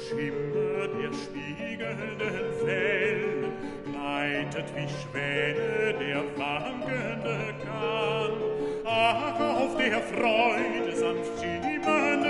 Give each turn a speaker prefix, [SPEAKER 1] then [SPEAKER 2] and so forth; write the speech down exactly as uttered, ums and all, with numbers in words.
[SPEAKER 1] Schimmer der spiegelnden Wellen gleitet wie Schwäne der wankende Kahn. Ach, auf der Freude sanft schimmernde